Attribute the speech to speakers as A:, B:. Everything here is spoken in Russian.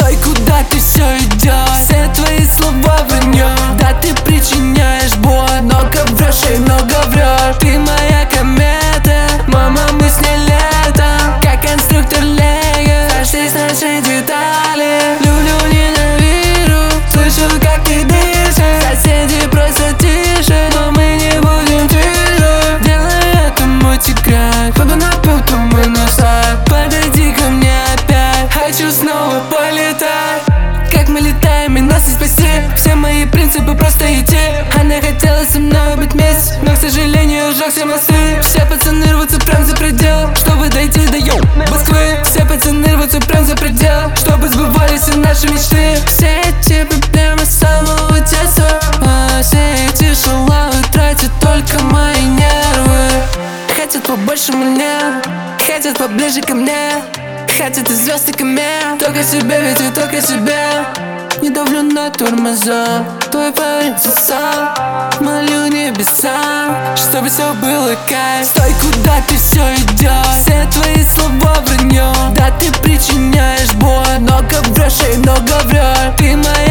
A: Стой, куда ты все идешь? Все твои слова вранье. Да, ты причиняешь боль, много врешь и много врешь. Ты моя комета, мама, мы с ней летом, как конструктор Лего. Сошлись наши детали. Люблю, ненавижу, слышу, как ты дышишь. Соседи просто тише, но мы не будем тише. Делай это мой секрет, кто бы напил, то мы назад. Подойди ко мне опять, хочу снова полетать. Как мы летаем, и нас не спасти. Все мои принципы просто идти. Она хотела со мной быть вместе, но, к сожалению, сжег все мосты. Все пацаны рвутся прям за предел, чтобы дойти до Москвы. Все пацаны рвутся прям за предел, чтобы сбывались все наши мечты. Все эти проблемы с самого детства, а все эти шалавы тратят только мои нервы. Хотят побольше меня, хотят поближе ко мне, хотят и звезды ко мне. Только себе, ведь я только себе. Не давлю на тормоза, твой парень засал. Молю небеса, чтобы все было кайф. Стой, куда ты все идешь? Все твои слова вранье. Да, ты причиняешь боль, много врешь и много врешь. Ты моя